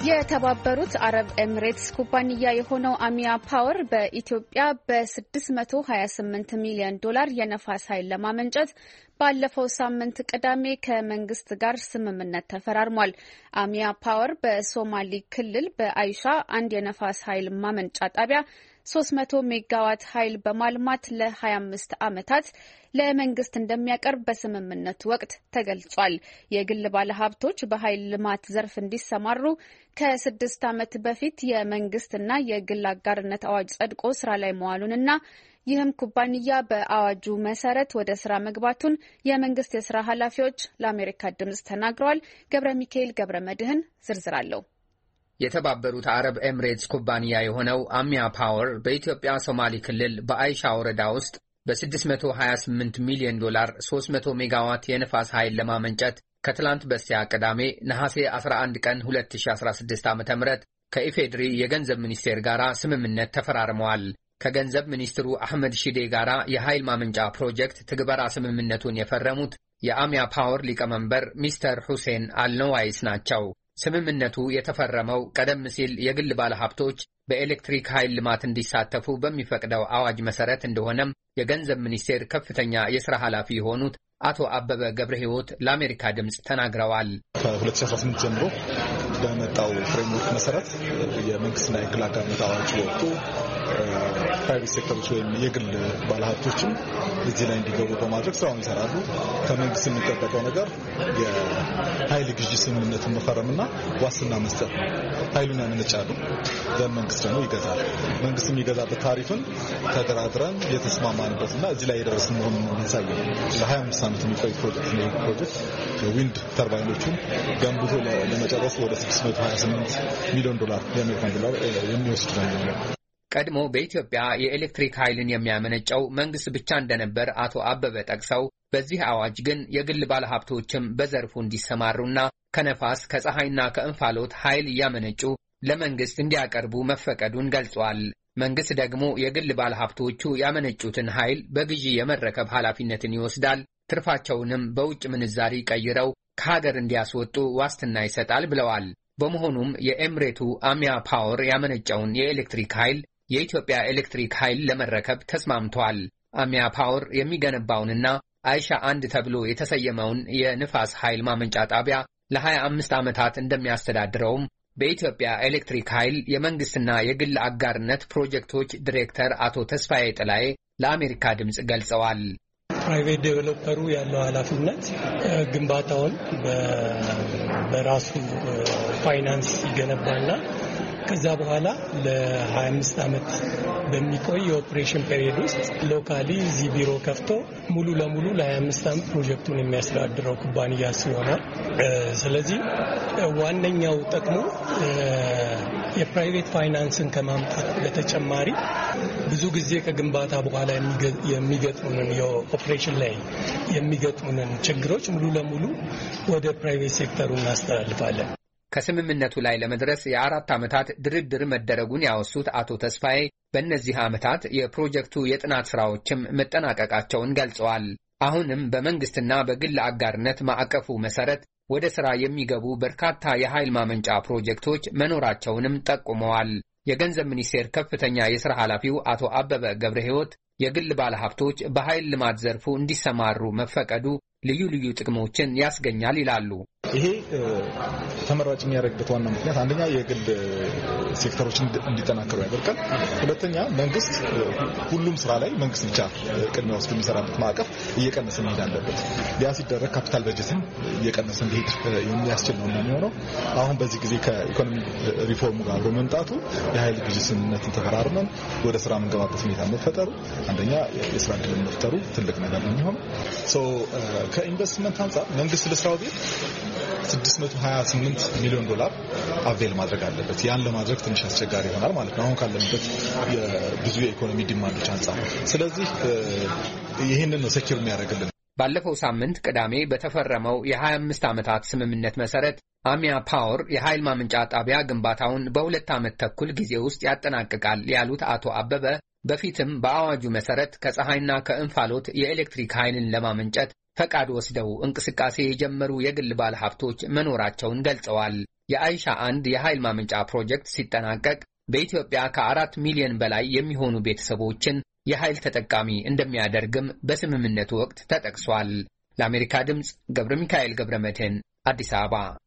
የተባበሩት አረብ ኤሚሬትስ ኩባንያ የሆነው አሚያ ፓወር በኢትዮጵያ በ$628 ሚሊዮን የነፋስ ኃይል ለማመንጨት ባለፈው ሳምንት ቅዳሜ ከመንግስት ጋር ስምምነት ተፈራርሟል። አሚያ ፓወር በሶማሌ ክልል በአይሻ አንድ የነፋስ ኃይል ማመንጫ ጣቢያ 300 ሜጋዋት ኃይል በማልማት ለ25 ዓመታት ለመንግስት እንደሚያቀርብ በስምምነቱ ወቅት ተገልጿል። የግል ባለሀብቶች በኃይል ልማት ዘርፍ እንዲሰማሩ ከ6 ዓመት በፊት የመንግስትና የግል አጋርነት አዋጅ ጸድቆ ስራ ላይ መዋሉንና ይህም ኩባንያ በአዋጁ መሰረት ወደ ስራ መግባቱን የመንግስት የስራ ኃላፊዎች ለአሜሪካ ድምጽ ተናግረዋል። ገብረ ሚካኤል ገብረ መድህን ዝርዝር አለው። የተባበሩት አረብ ኤሚሬትስ ኩባንያ የሆነው አሚያ ፓወር በኢትዮጵያ ሶማሌ ክልል በአይሻ ወረዳ ውስጥ በ$628 ሚሊዮን 300 ሜጋዋት የነፋስ ኃይል ለማመንጨት ከትላንት በስቲያ ቅዳሜ ነሐሴ 11 ቀን 2016 ዓ.ም ከኢፌድሪ የገንዘብ ሚኒስቴር ጋር ስምምነት ተፈራርመዋል። ከገንዘብ ሚኒስትሩ አህመድ ሺዴ ጋር የኃይል ማመንጫ ፕሮጀክት ትግበራ ስምምነቱን የፈረሙት የአሚያ ፓወር ሊቀመንበር ሚስተር ሁሴን አልነዋይስ ናቸው። ስምምነቱ የተፈረመው ቀደም ሲል የግል ባለሀብቶች በኤሌክትሪክ ኃይል ልማት እንዲሳተፉ በሚፈቅደው አዋጅ መሰረት እንደሆነም የገንዘብ ሚኒስቴር ከፍተኛ የሥራ ኃላፊ የሆኑት አቶ አበበ ገብረ ሕይወት ለአሜሪካ ድምጽ ተናግረዋል። ከ2018 ጀምሮ በመጣው ፍሬምወርክ መሰረት የመንግስትና የግል አጋርነት አዋጅ ወጥቶ ፕራይቬት ሴክተሮች ወይም የግል ባለሀብቶችም እዚህ ላይ እንዲገቡ በማድረግ ስራውን ይሰራሉ። ከመንግስት የሚጠበቀው ነገር የኃይል ግዢ ስምምነትን መፈረምና ዋስትና መስጠት ነው። ኃይሉን ያመነጫሉ፣ መንግስት ደግሞ ይገዛል። መንግስት የሚገዛበት ታሪፍን ተደራድረን የተስማማንበትና እዚህ ላይ የደረስን መሆኑን የሚያሳየው ለ25 ዓመት የሚቆይ ፕሮጀክት ነው። ፕሮጀክት ዊንድ ተርባይኖቹን ገንብቶ ለመጨረሱ ወደ $628 ሚሊዮን የአሜሪካን ዶላር የሚወስድ ነው። ቀድሞ በኢትዮጵያ የኤሌክትሪክ ኃይልን የሚያመነጨው መንግስት ብቻ እንደነበር አቶ አበበ ጠቅሰው በዚህ አዋጅ ግን የግል ባለሀብቶችም በዘርፉ እንዲሰማሩና ከነፋስ ከፀሐይና ከእንፋሎት ኃይል እያመነጩ ለመንግስት እንዲያቀርቡ መፈቀዱን ገልጿል። መንግስት ደግሞ የግል ባለሀብቶቹ ያመነጩትን ኃይል በግዢ የመረከብ ኃላፊነትን ይወስዳል፣ ትርፋቸውንም በውጭ ምንዛሪ ቀይረው ከሀገር እንዲያስወጡ ዋስትና ይሰጣል ብለዋል። በመሆኑም የኤሚሬቱ አሚያ ፓወር ያመነጨውን የኤሌክትሪክ ኃይል የኢትዮጵያ ኤሌክትሪክ ኃይል ለመረከብ ተስማምቷል። አሚያ ፓወር የሚገነባውንና አይሻ አንድ ተብሎ የተሰየመውን የንፋስ ኃይል ማመንጫ ጣቢያ ለ25 ዓመታት እንደሚያስተዳድረውም በኢትዮጵያ ኤሌክትሪክ ኃይል የመንግስትና የግል አጋርነት ፕሮጀክቶች ዲሬክተር አቶ ተስፋዬ ጥላዬ ለአሜሪካ ድምጽ ገልጸዋል። ፕራይቬት ዴቨሎፐሩ ያለው ኃላፊነት ግንባታውን በራሱ ፋይናንስ ይገነባና ከዛ በኋላ ለ25 ዓመት በሚቆይ የኦፕሬሽን ፔሪየድ ውስጥ ሎካሊ እዚህ ቢሮ ከፍቶ ሙሉ ለሙሉ ለ25 ዓመት ፕሮጀክቱን የሚያስተዳድረው ኩባንያ ሲሆናል። ስለዚህ ዋነኛው ጥቅሙ የፕራይቬት ፋይናንስን ከማምጣት በተጨማሪ ብዙ ጊዜ ከግንባታ በኋላ የሚገጥሙንን የኦፕሬሽን ላይ የሚገጥሙንን ችግሮች ሙሉ ለሙሉ ወደ ፕራይቬት ሴክተሩ እናስተላልፋለን። ከስምምነቱ ላይ ለመድረስ የ4 ዓመታት ድርድር መደረጉን ያወሱት አቶ ተስፋዬ በእነዚህ ዓመታት የፕሮጀክቱ የጥናት ሥራዎችም መጠናቀቃቸውን ገልጸዋል። አሁንም በመንግስትና በግል አጋርነት ማዕቀፉ መሰረት ወደ ሥራ የሚገቡ በርካታ የኃይል ማመንጫ ፕሮጀክቶች መኖራቸውንም ጠቁመዋል። የገንዘብ ሚኒስቴር ከፍተኛ የሥራ ኃላፊው አቶ አበበ ገብረ ሕይወት የግል ባለሀብቶች በኃይል ልማት ዘርፉ እንዲሰማሩ መፈቀዱ ልዩ ልዩ ጥቅሞችን ያስገኛል ይላሉ። ይሄ ተመራጭ የሚያደርግበት ዋና ምክንያት አንደኛ የግል ሴክተሮች እንዲጠናከሩ ያደርጋል። ሁለተኛ መንግስት ሁሉም ስራ ላይ መንግስት ብቻ ቅድሚያ ወስዶ የሚሰራበት ማዕቀፍ እየቀነሰ መሄድ አለበት። ያ ሲደረግ ካፒታል በጀትን እየቀነሰ እንዲሄድ የሚያስችል ነው የሚሆነው። አሁን በዚህ ጊዜ ከኢኮኖሚ ሪፎርሙ ጋር በመምጣቱ የኃይል ግዢ ስምምነትን ተፈራርመን ወደ ስራ የምንገባበት ሁኔታ መፈጠሩ አንደኛ የስራ ዕድልን መፍጠሩ ትልቅ ነገር ነው የሚሆነው። ከኢንቨስትመንት አንጻር መንግስት ለስራው ቤት $628 ሚሊዮን አቬል ማድረግ አለበት። ያን ለማድረግ ትንሽ አስቸጋሪ ይሆናል ማለት ነው አሁን ካለንበት ብዙ የኢኮኖሚ ዲማንዶች አንጻር። ስለዚህ ይህንን ነው ሴኪዩር የሚያደርግልን። ባለፈው ሳምንት ቅዳሜ በተፈረመው የ25 ዓመታት ስምምነት መሰረት አሚያ ፓወር የኃይል ማመንጫ ጣቢያ ግንባታውን በ2 ዓመት ተኩል ጊዜ ውስጥ ያጠናቅቃል ያሉት አቶ አበበ በፊትም በአዋጁ መሰረት ከፀሐይና ከእንፋሎት የኤሌክትሪክ ኃይልን ለማመንጨት ፈቃድ ወስደው እንቅስቃሴ የጀመሩ የግል ባለሀብቶች መኖራቸውን ገልጸዋል። የአይሻ 1 የኃይል ማመንጫ ፕሮጀክት ሲጠናቀቅ በኢትዮጵያ ከ4 ሚሊዮን በላይ የሚሆኑ ቤተሰቦችን የኃይል ተጠቃሚ እንደሚያደርግም በስምምነቱ ወቅት ተጠቅሷል። ለአሜሪካ ድምፅ ገብረ ሚካኤል ገብረ መድህን አዲስ አበባ